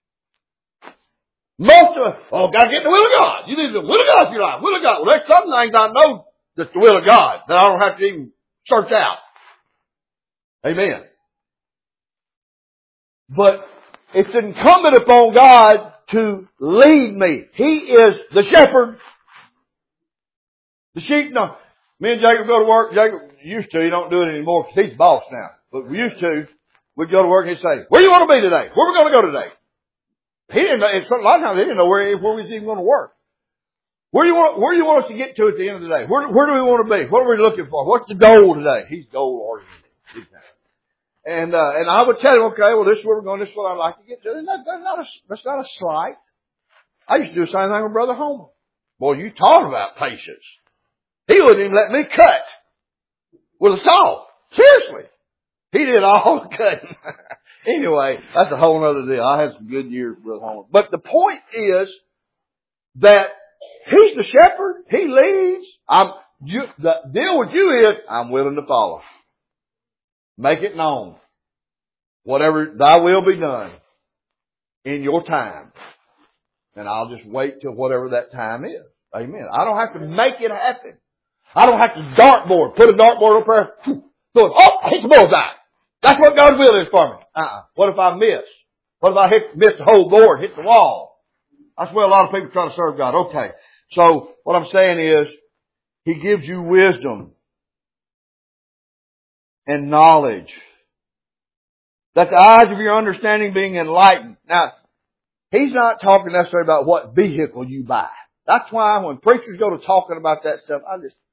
[SPEAKER 1] Most of us, gotta get the will of God. You need the will of God for your life. Will of God. Well, there's some things I know that's the will of God that I don't have to even search out. Amen. But it's incumbent upon God to lead me. He is the shepherd. The sheep, no. Me and Jacob go to work. Jacob used to. He don't do it anymore because he's the boss now. But we used to. We'd go to work and he'd say, where do you want to be today? Where are we going to go today? He didn't know. A lot of times he didn't know where we was even going to work. Where do you want us to get to at the end of the day? Where do we want to be? What are we looking for? What's the goal today? He's goal oriented. And I would tell him, okay, well, this is where we're going. This is what I'd like to get to. And that's not a slight. I used to do the same thing with Brother Homer. Boy, you talking about patience. He wouldn't even let me cut with a saw. Seriously. He did all the cutting. Anyway, that's a whole other deal. I had some good years with Brother Homer. But the point is that He's the shepherd. He leads. The deal with you is, I'm willing to follow. Make it known. Whatever, thy will be done in your time. And I'll just wait till whatever that time is. Amen. I don't have to make it happen. I don't have to dartboard. Put a dartboard up there. Throw it. Oh, hit the bullseye. That's what God's will is for me. What if I miss? What if I miss the whole board, hit the wall? That's where a lot of people try to serve God. Okay. So what I'm saying is, He gives you wisdom and knowledge. That the eyes of your understanding being enlightened. Now, He's not talking necessarily about what vehicle you buy. That's why when preachers go to talking about that stuff,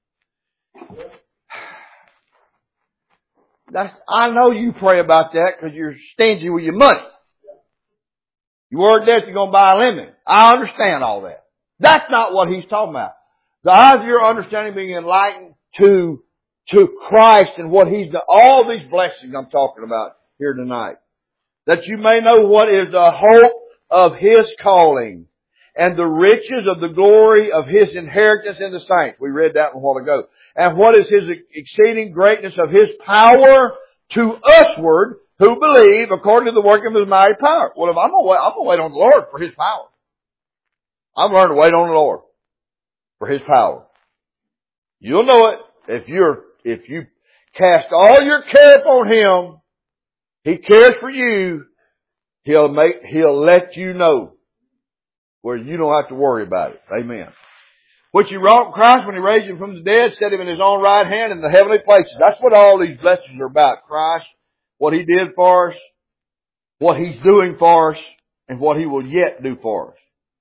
[SPEAKER 1] I know you pray about that because you're stingy with your money. You worried that you're going to buy a lemon. I understand all that. That's not what He's talking about. The eyes of your understanding being enlightened to Christ and what He's done. All these blessings I'm talking about here tonight. That you may know what is the hope of His calling and the riches of the glory of His inheritance in the saints. We read that a while ago. And what is His exceeding greatness of His power to usward who believe according to the working of His mighty power. Well, if I'm going to wait on the Lord for His power. I'm learning to wait on the Lord for His power. You'll know it if you cast all your care upon Him. He cares for you. He'll let you know where you don't have to worry about it. Amen. Which He wrought in Christ when He raised Him from the dead, set Him in His own right hand in the heavenly places. That's what all these blessings are about. Christ, what He did for us, what He's doing for us, and what He will yet do for us.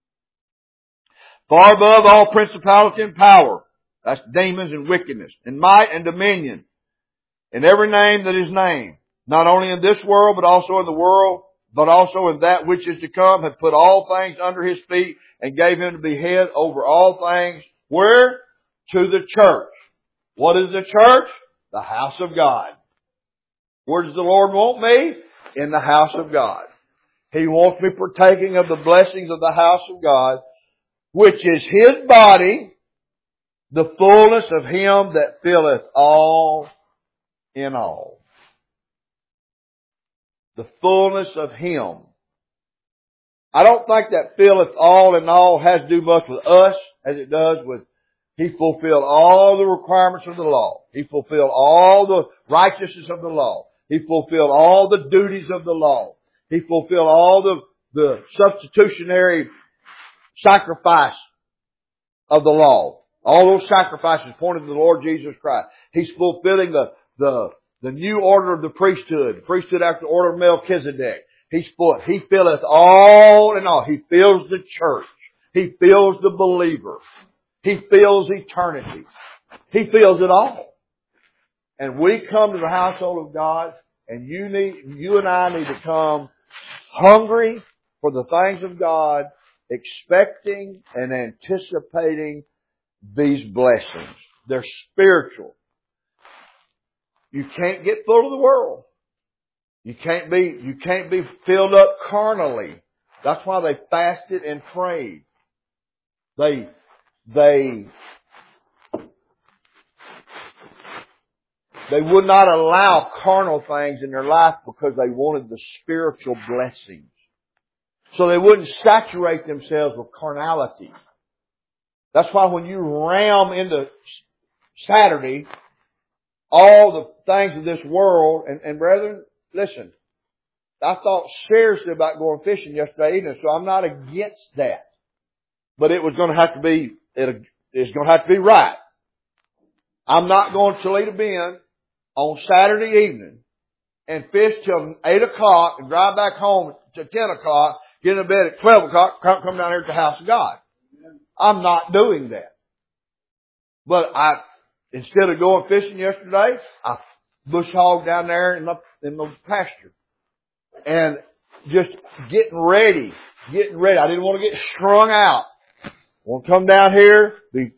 [SPEAKER 1] Far above all principality and power. That's demons and wickedness, and might and dominion, in every name that is named. Not only in this world, but also in the world, but also in that which is to come, hath put all things under His feet, and gave Him to be head over all things. Where? To the church. What is the church? The house of God. Where does the Lord want me? In the house of God. He wants me partaking of the blessings of the house of God, which is His body, the fullness of Him that filleth all in all. The fullness of Him. I don't think that filleth all in all has to do much with us as it does with He fulfilled all the requirements of the law. He fulfilled all the righteousness of the law. He fulfilled all the duties of the law. He fulfilled all the substitutionary sacrifice of the law. All those sacrifices pointed to the Lord Jesus Christ. He's fulfilling the new order of the priesthood after the order of Melchizedek. He filleth all in all. He fills the church. He fills the believer. He fills eternity. He fills it all. And we come to the household of God, and you and I need to come hungry for the things of God, expecting and anticipating these blessings. They're spiritual. You can't get full of the world. You can't be filled up carnally. That's why they fasted and prayed. They would not allow carnal things in their life because they wanted the spiritual blessings. So they wouldn't saturate themselves with carnality. That's why when you ram into Saturday all the things of this world, and brethren, listen, I thought seriously about going fishing yesterday evening, so I'm not against that. But it was going to have to be, it's going to have to be right. I'm not going to Toledo Bend on Saturday evening and fish till 8 o'clock and drive back home to 10 o'clock, get in bed at 12 o'clock, come down here to the house of God. I'm not doing that. But instead of going fishing yesterday, I bush hogged down there in the pasture. And just getting ready. I didn't want to get strung out. I want to come down here,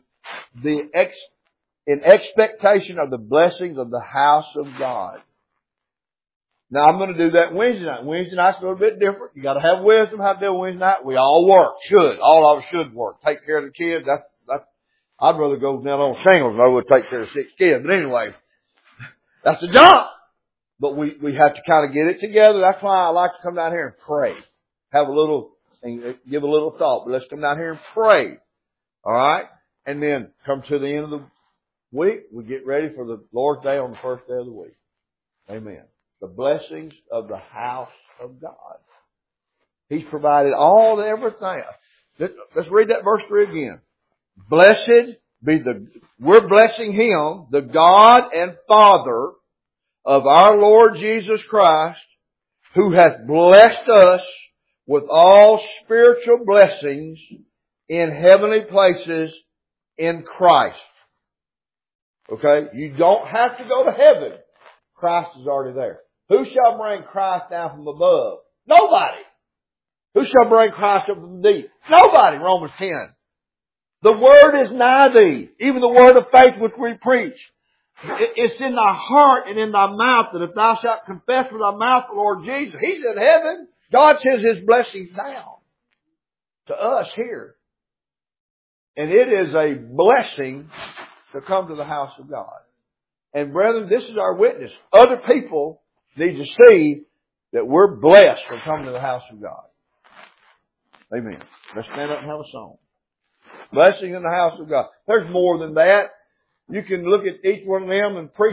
[SPEAKER 1] in expectation of the blessings of the house of God. Now I'm going to do that Wednesday night. Wednesday night's a little bit different. You got to have wisdom how to do Wednesday night. We all work. All of us should work. Take care of the kids. I'd rather go down on shingles than I would take care of 6 kids. But anyway, that's a job. But we have to kind of get it together. That's why I like to come down here and pray. And give a little thought. But let's come down here and pray. Alright? And then come to the end of the week. We get ready for the Lord's Day on the first day of the week. Amen. The blessings of the house of God. He's provided all everything. Let's read that verse 3 again. Blessed be we're blessing Him, the God and Father of our Lord Jesus Christ, who hath blessed us with all spiritual blessings in heavenly places in Christ. Okay? You don't have to go to heaven. Christ is already there. Who shall bring Christ down from above? Nobody. Who shall bring Christ up from the deep? Nobody. Romans 10. The word is nigh thee, even the word of faith which we preach. It's in thy heart and in thy mouth, that if thou shalt confess with thy mouth the Lord Jesus, He's in heaven. God sends His blessings down to us here. And it is a blessing to come to the house of God. And brethren, this is our witness. Other people need to see that we're blessed for coming to the house of God. Amen. Let's stand up and have a song. Blessing in the house of God. There's more than that. You can look at each one of them and preach,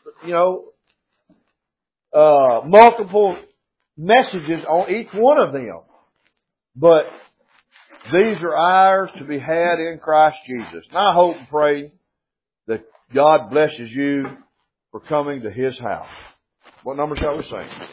[SPEAKER 1] multiple messages on each one of them. But these are ours to be had in Christ Jesus. And I hope and pray that God blesses you for coming to His house. What number shall we sing?